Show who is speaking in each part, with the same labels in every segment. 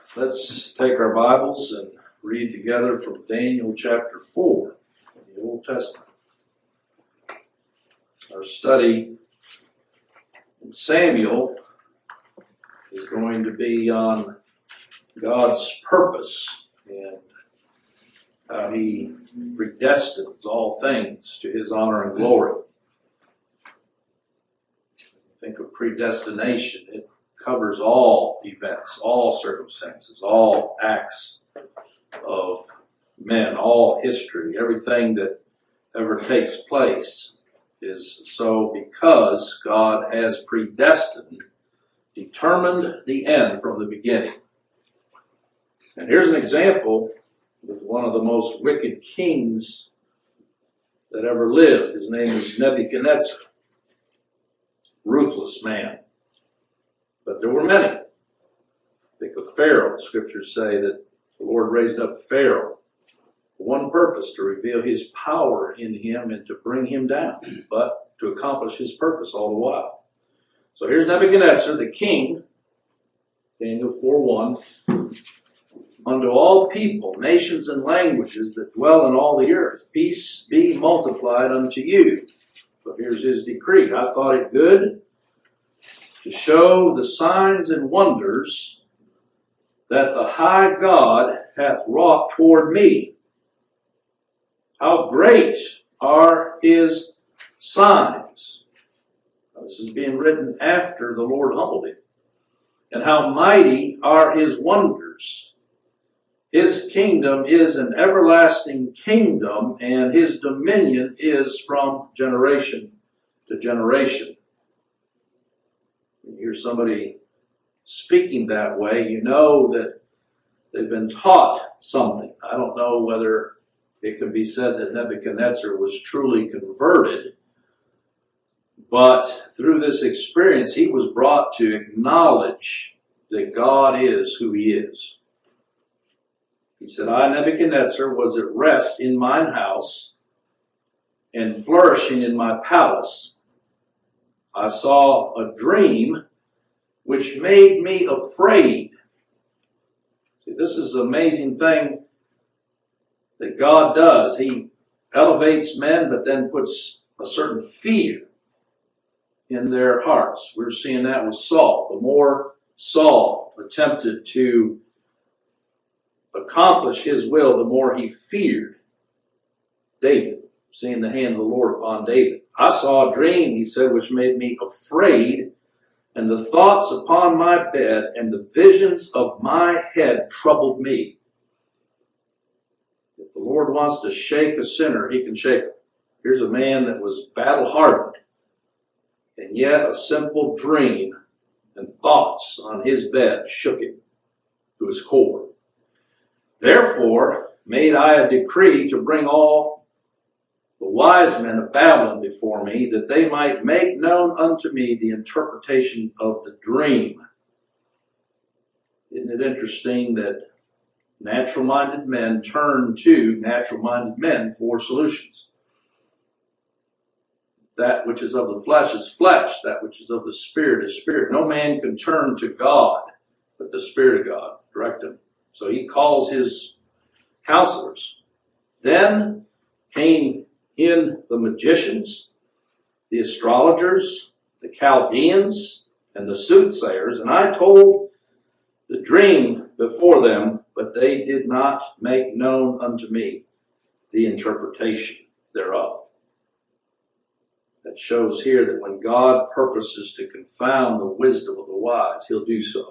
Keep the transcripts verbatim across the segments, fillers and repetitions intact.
Speaker 1: Let's take our Bibles and read together from Daniel chapter four in the Old Testament. Our study in Samuel is going to be on God's purpose and how He predestines all things to His honor and glory. Think of predestination. It covers all events, all circumstances, all acts of men, all history. Everything that ever takes place is so because God has predestined, determined the end from the beginning. And here's an example with one of the most wicked kings that ever lived. His name is Nebuchadnezzar. Ruthless man. But there were many. Think of Pharaoh. Scriptures say that the Lord raised up Pharaoh for one purpose, to reveal His power in him and to bring him down, but to accomplish His purpose all the while. So here's Nebuchadnezzar, the king, Daniel four one. Unto all people, nations, and languages that dwell in all the earth, peace be multiplied unto you. So here's his decree. I thought it good to show the signs and wonders that the high God hath wrought toward me. How great are His signs. Now, this is being written after the Lord humbled him. And how mighty are His wonders. His kingdom is an everlasting kingdom, and His dominion is from generation to generation. When you hear somebody speaking that way, you know that they've been taught something. I don't know whether it can be said that Nebuchadnezzar was truly converted, but through this experience, he was brought to acknowledge that God is who He is. He said, I, Nebuchadnezzar, was at rest in mine house and flourishing in my palace. I saw a dream which made me afraid. See, this is an amazing thing that God does. He elevates men, but then puts a certain fear in their hearts. We're seeing that with Saul. The more Saul attempted to accomplish His will, the more he feared David, seeing the hand of the Lord upon David. I saw a dream, he said, which made me afraid, and the thoughts upon my bed and the visions of my head troubled me. If the Lord wants to shake a sinner, He can shake him. Here's a man that was battle-hardened, and yet a simple dream and thoughts on his bed shook him to his core. Therefore made I a decree to bring all the wise men of Babylon before me, that they might make known unto me the interpretation of the dream. Isn't it interesting that natural-minded men turn to natural-minded men for solutions? That which is of the flesh is flesh. That which is of the Spirit is spirit. No man can turn to God, but the Spirit of God direct him. So He calls His counselors. Then came in the magicians, the astrologers, the Chaldeans, and the soothsayers, and I told the dream before them, but they did not make known unto me the interpretation thereof. That shows here that when God purposes to confound the wisdom of the wise, He'll do so.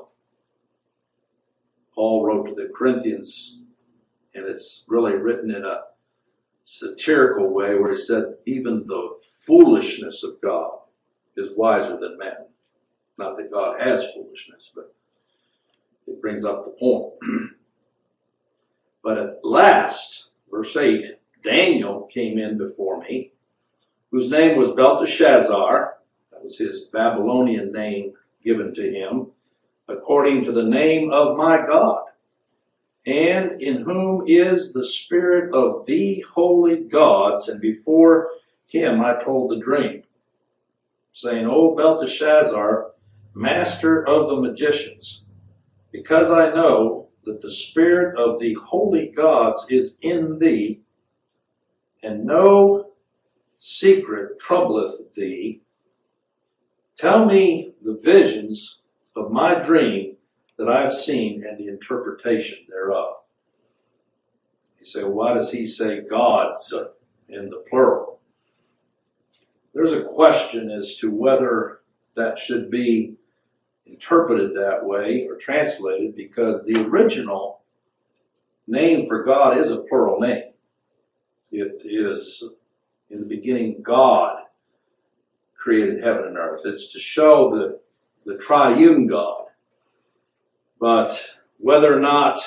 Speaker 1: Paul wrote to the Corinthians, and it's really written in a satirical way, where he said, even the foolishness of God is wiser than men. Not that God has foolishness, but it brings up the point. But at last, verse eight, Daniel came in before me, whose name was Belteshazzar. That was his Babylonian name given to him, according to the name of my God, and in whom is the spirit of the holy gods, and before him I told the dream, saying, O Belteshazzar, master of the magicians, because I know that the spirit of the holy gods is in thee, and no secret troubleth thee. Tell me the visions of my dream that I have seen and the interpretation thereof. You say, well, why does he say gods in the plural? There's a question as to whether that should be interpreted that way or translated, because the original name for God is a plural name. It is, in the beginning, God created heaven and earth. It's to show the, the triune God. But whether or not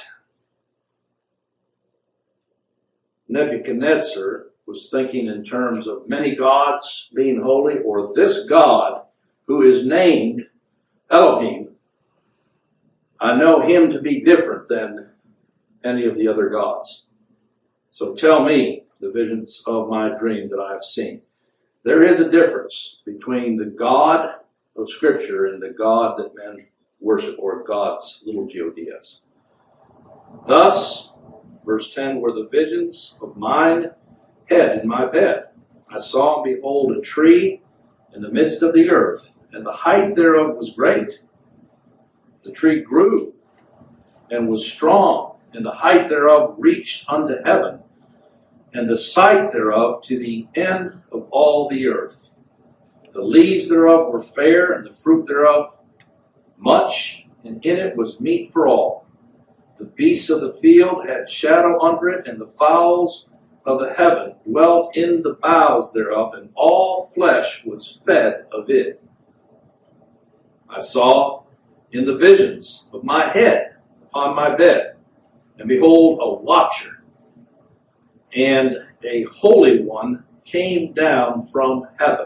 Speaker 1: Nebuchadnezzar was thinking in terms of many gods being holy, or this God who is named Elohim, I know him to be different than any of the other gods. So tell me the visions of my dream that I have seen. There is a difference between the God of Scripture and the God that men worship, or gods, little g o d s. Thus, verse ten, were the visions of mine head in my bed. I saw, and behold, a tree in the midst of the earth, and the height thereof was great. The tree grew and was strong, and the height thereof reached unto heaven, and the sight thereof to the end of all the earth. The leaves thereof were fair, and the fruit thereof much, and in it was meat for all. The beasts of the field had shadow under it, and the fowls of the heaven dwelt in the boughs thereof, and all flesh was fed of it. I saw in the visions of my head upon my bed, and behold, a watcher, and a holy one came down from heaven.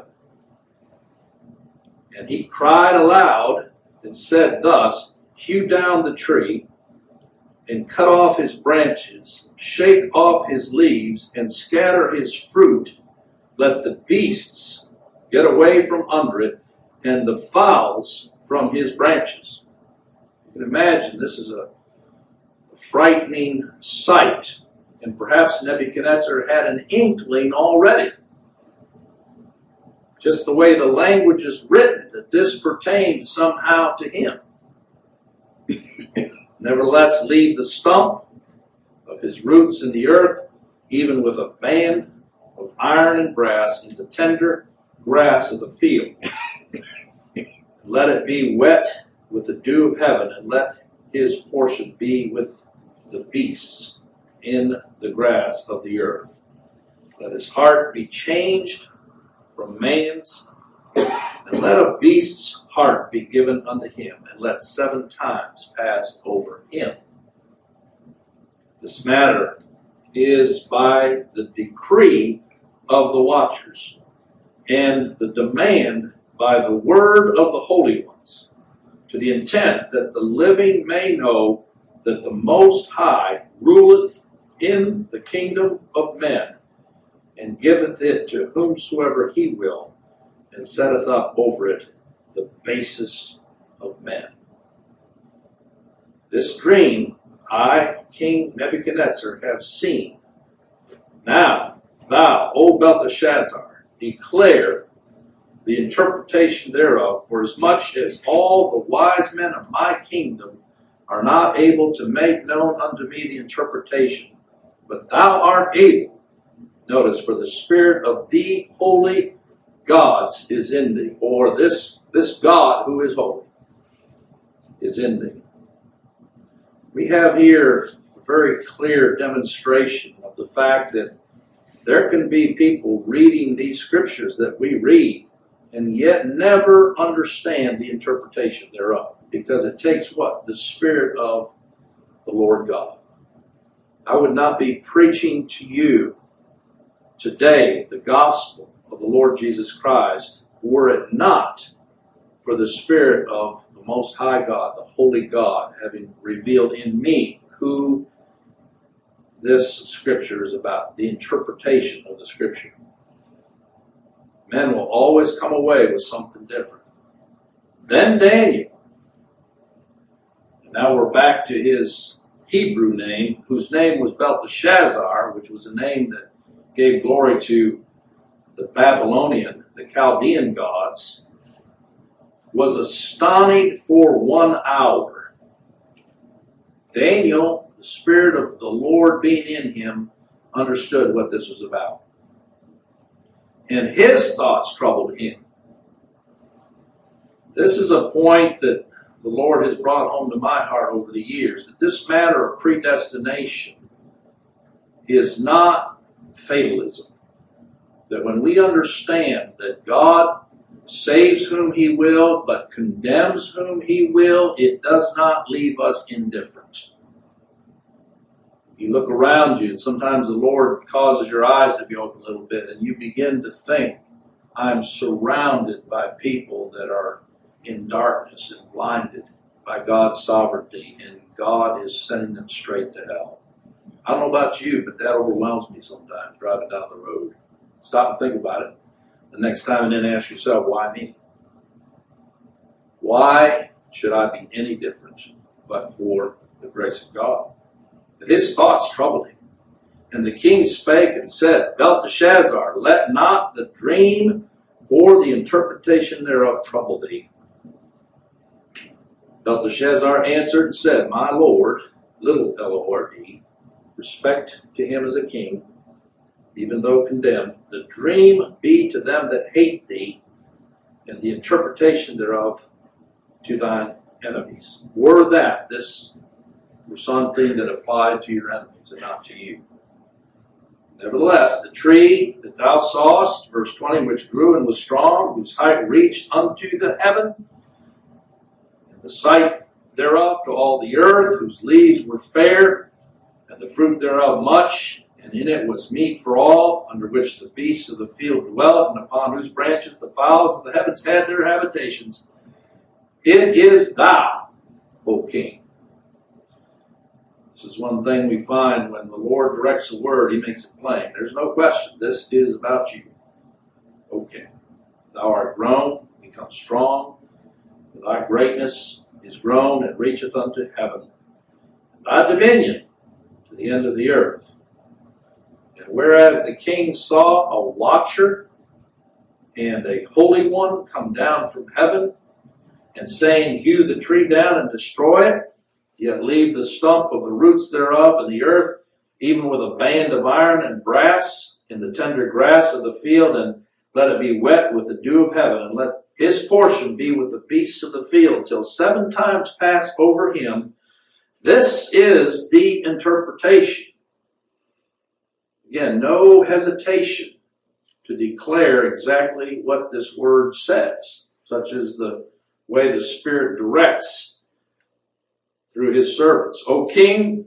Speaker 1: And he cried aloud and said thus, hew down the tree, and cut off his branches, shake off his leaves, and scatter his fruit. Let the beasts get away from under it, and the fowls from his branches. You can imagine this is a frightening sight, and perhaps Nebuchadnezzar had an inkling already. Just the way the language is written, that this pertained somehow to him. Nevertheless, leave the stump of his roots in the earth, even with a band of iron and brass, in the tender grass of the field. Let it be wet with the dew of heaven, and let his portion be with the beasts in the grass of the earth. Let his heart be changed from man's, and let a beast's heart be given unto him, and let seven times pass over him. This matter is by the decree of the watchers, and the demand by the word of the holy ones, to the intent that the living may know that the Most High ruleth in the kingdom of men, and giveth it to whomsoever he will, and setteth up over it the basest of men. This dream I, King Nebuchadnezzar, have seen. Now, thou, O Belteshazzar, declare the interpretation thereof, for as much as all the wise men of my kingdom are not able to make known unto me the interpretation, but thou art able. Notice, for the spirit of the holy gods is in thee, or this, this God who is holy is in thee. We have here a very clear demonstration of the fact that there can be people reading these scriptures that we read and yet never understand the interpretation thereof, because it takes what? The Spirit of the Lord God. I would not be preaching to you today the gospel of the Lord Jesus Christ were it not for the Spirit of the Most High God, the Holy God, having revealed in me who this scripture is about, the interpretation of the scripture. Men will always come away with something different. Then Daniel. And now we're back to his Hebrew name, whose name was Belteshazzar, which was a name that gave glory to the Babylonian, the Chaldean gods, was astonished for one hour. Daniel, the Spirit of the Lord being in him, understood what this was about. And his thoughts troubled him. This is a point that the Lord has brought home to my heart over the years, that this matter of predestination is not fatalism. That when we understand that God saves whom He will, but condemns whom He will, it does not leave us indifferent. You look around you, and sometimes the Lord causes your eyes to be open a little bit, and you begin to think, I'm surrounded by people that are in darkness and blinded by God's sovereignty, and God is sending them straight to hell. I don't know about you, but that overwhelms me sometimes driving down the road. Stop and think about it the next time, and then ask yourself, why me? Why should I be any different but for the grace of God? But his thoughts troubled him. And the king spake and said, Belteshazzar, let not the dream or the interpretation thereof trouble thee. Belteshazzar answered and said, My Lord, little L O R D, respect to him as a king, even though condemned, the dream be to them that hate thee, and the interpretation thereof to thine enemies. Were that this were something that applied to your enemies and not to you. Nevertheless, the tree that thou sawest, verse twenty, which grew and was strong, whose height reached unto the heaven, and the sight thereof to all the earth, whose leaves were fair, and the fruit thereof much, and in it was meat for all, under which the beasts of the field dwelt, and upon whose branches the fowls of the heavens had their habitations. It is thou, O king. This is one thing we find when the Lord directs a word, he makes it plain. There's no question. This is about you. Okay. Thou art grown, become strong. Thy greatness is grown and reacheth unto heaven. And thy dominion to the end of the earth. And whereas the king saw a watcher and a holy one come down from heaven, and saying, Hew the tree down and destroy it, yet leave the stump of the roots thereof in the earth, even with a band of iron and brass in the tender grass of the field, and let it be wet with the dew of heaven, and let his portion be with the beasts of the field, till seven times pass over him. This is the interpretation. Again, no hesitation to declare exactly what this word says, such as the way the Spirit directs through his servants. O king,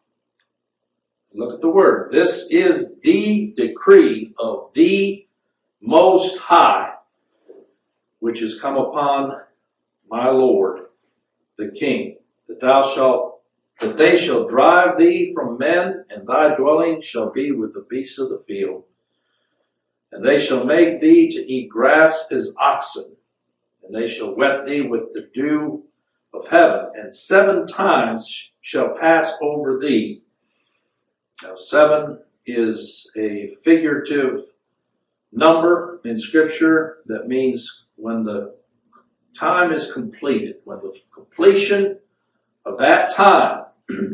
Speaker 1: look at the word. This is the decree of the Most High, which has come upon my Lord, the king, that thou shalt, that they shall drive thee from men, and thy dwelling shall be with the beasts of the field. And they shall make thee to eat grass as oxen, and they shall wet thee with the dew of heaven, and seven times shall pass over thee. Now, seven is a figurative number in Scripture that means when the time is completed, when the completion of that time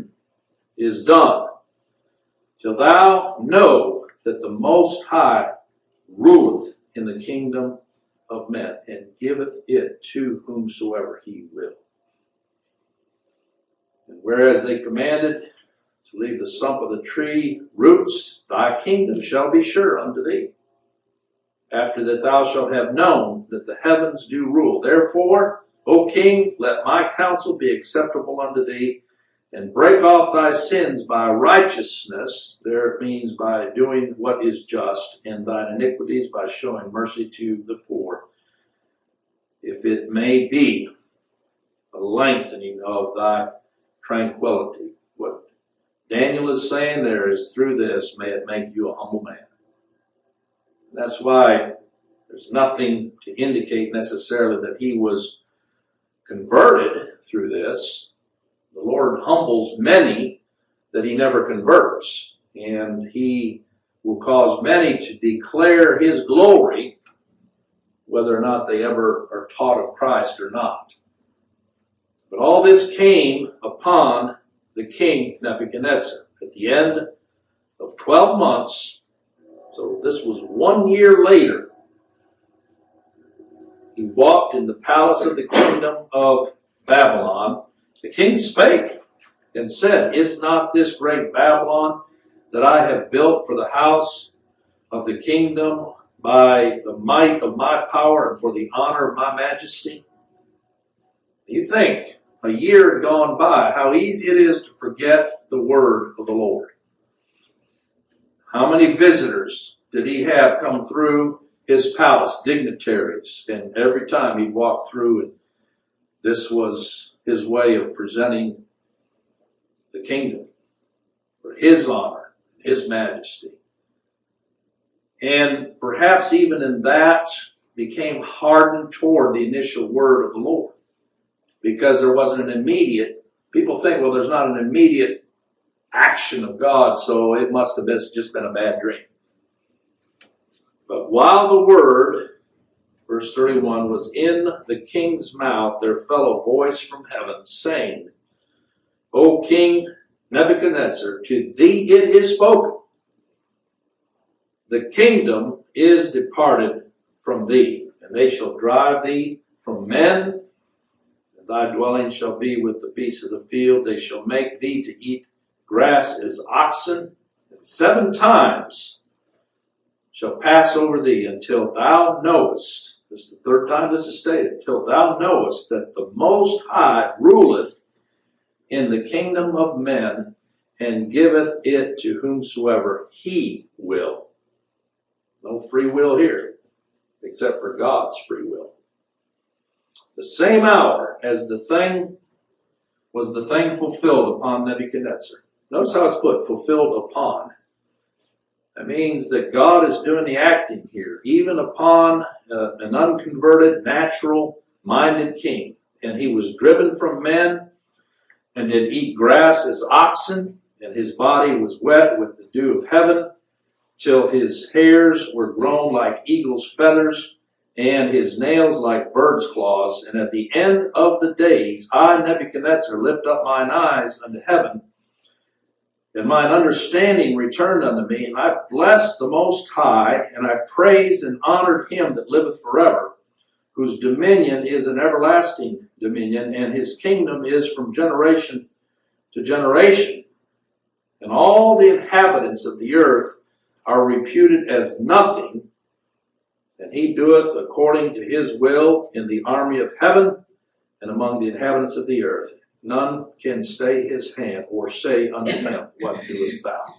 Speaker 1: is done, till thou know that the Most High ruleth in the kingdom of men, and giveth it to whomsoever he will. And whereas they commanded to leave the stump of the tree roots, thy kingdom shall be sure unto thee, after that thou shalt have known that the heavens do rule. Therefore, O king, let my counsel be acceptable unto thee, and break off thy sins by righteousness, there it means by doing what is just, and thine iniquities by showing mercy to the poor, if it may be a lengthening of thy tranquility. What Daniel is saying there is, through this, may it make you a humble man. And that's why there's nothing to indicate necessarily that he was converted through this, The Lord humbles many that he never converts, and he will cause many to declare his glory, whether or not they ever are taught of Christ or not. But all this came upon the king Nebuchadnezzar at the end of twelve months. So this was one year later. He walked in the palace of the kingdom of Babylon. The king spake and said, Is not this great Babylon that I have built for the house of the kingdom by the might of my power and for the honor of my majesty? You think, a year had gone by, how easy it is to forget the word of the Lord. How many visitors did he have come through his palace, dignitaries, and every time he'd walk through it, this was his way of presenting the kingdom for his honor, his majesty. And perhaps even in that became hardened toward the initial word of the Lord, because there wasn't an immediate, people think, well, there's not an immediate action of God, so it must have just been a bad dream. But while the word, verse thirty-one, was in the king's mouth, there fell a voice from heaven saying, O King Nebuchadnezzar, to thee it is spoken. The kingdom is departed from thee, and they shall drive thee from men, and thy dwelling shall be with the beasts of the field. They shall make thee to eat grass as oxen, and seven times shall pass over thee until thou knowest, this is the third time this is stated, till thou knowest that the Most High ruleth in the kingdom of men and giveth it to whomsoever he will. No free will here, except for God's free will. The same hour as the thing was the thing fulfilled upon Nebuchadnezzar. Notice how it's put, fulfilled upon. That means that God is doing the acting here, even upon uh, an unconverted, natural-minded king. And he was driven from men and did eat grass as oxen, and his body was wet with the dew of heaven, till his hairs were grown like eagle's feathers, and his nails like bird's claws. And at the end of the days, I, Nebuchadnezzar, lift up mine eyes unto heaven, and mine understanding returned unto me, and I blessed the Most High, and I praised and honored him that liveth forever, whose dominion is an everlasting dominion, and his kingdom is from generation to generation. And all the inhabitants of the earth are reputed as nothing, and he doeth according to his will in the army of heaven and among the inhabitants of the earth. None can stay his hand or say unto him, What doest thou?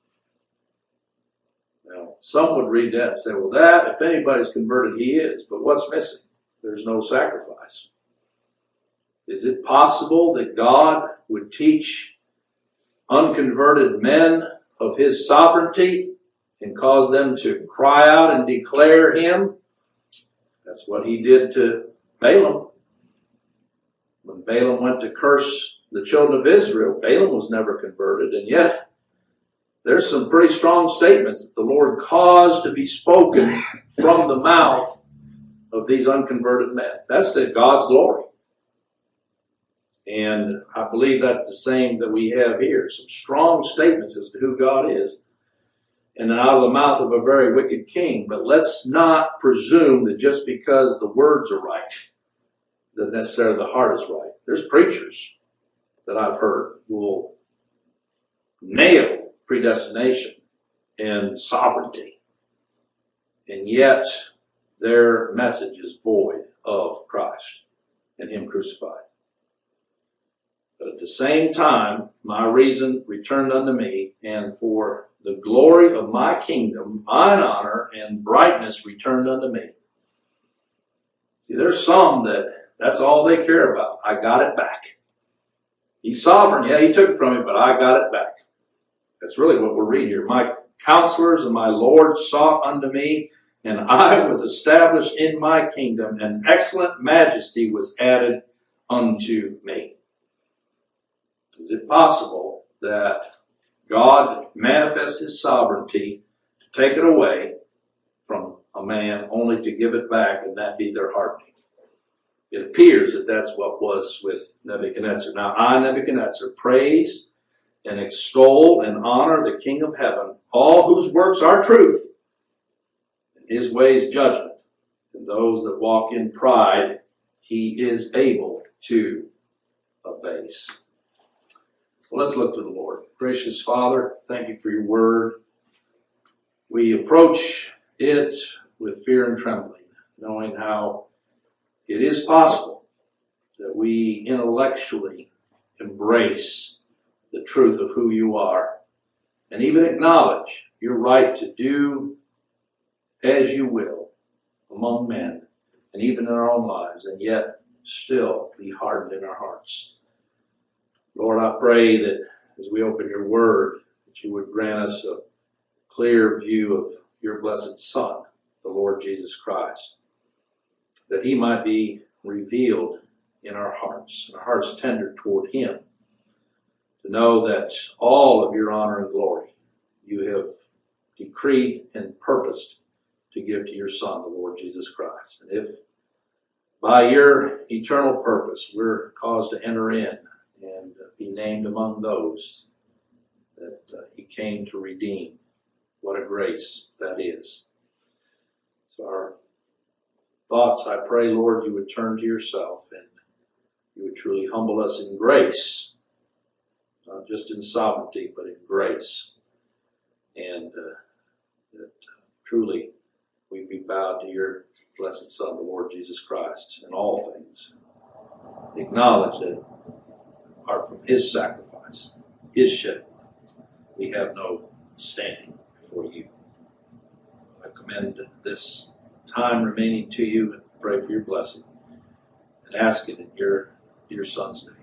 Speaker 1: Now, some would read that and say, well, that, if anybody's converted, he is. But what's missing? There's no sacrifice. Is it possible that God would teach unconverted men of his sovereignty and cause them to cry out and declare him? That's what he did to Balaam. When Balaam went to curse the children of Israel, Balaam was never converted, and yet there's some pretty strong statements that the Lord caused to be spoken from the mouth of these unconverted men. That's to God's glory. And I believe that's the same that we have here. Some strong statements as to who God is, and out of the mouth of a very wicked king. But let's not presume that just because the words are right, that necessarily the heart is right. There's preachers that I've heard who will nail predestination and sovereignty, and yet their message is void of Christ and him crucified. But at the same time, my reason returned unto me, and for the glory of my kingdom, mine honor and brightness returned unto me. See, there's some that that's all they care about. I got it back. He's sovereign. Yeah, he took it from me, but I got it back. That's really what we're reading here. My counselors and my Lord sought unto me, and I was established in my kingdom, and excellent majesty was added unto me. Is it possible that God manifests his sovereignty to take it away from a man only to give it back and that be their hardening? It appears that that's what was with Nebuchadnezzar. Now I, Nebuchadnezzar, praise and extol and honor the King of heaven, all whose works are truth, and his ways judgment. And those that walk in pride, he is able to abase. Well, let's look to the Lord. Gracious Father, thank you for your word. We approach it with fear and trembling, knowing how it is possible that we intellectually embrace the truth of who you are and even acknowledge your right to do as you will among men and even in our own lives, and yet still be hardened in our hearts. Lord, I pray that as we open your word, that you would grant us a clear view of your blessed Son, the Lord Jesus Christ, that he might be revealed in our hearts, and our hearts tender toward him, to know that all of your honor and glory you have decreed and purposed to give to your Son, the Lord Jesus Christ. And if by your eternal purpose we're caused to enter in and be named among those that uh, he came to redeem, what a grace that is. So our thoughts, I pray, Lord, you would turn to yourself and you would truly humble us in grace, not just in sovereignty, but in grace. And uh, that uh, truly we be bowed to your blessed Son, the Lord Jesus Christ, in all things. Acknowledge that apart from his sacrifice, his shed blood, we have no standing before you. I commend this time remaining to you and pray for your blessing and ask it in your dear Son's name.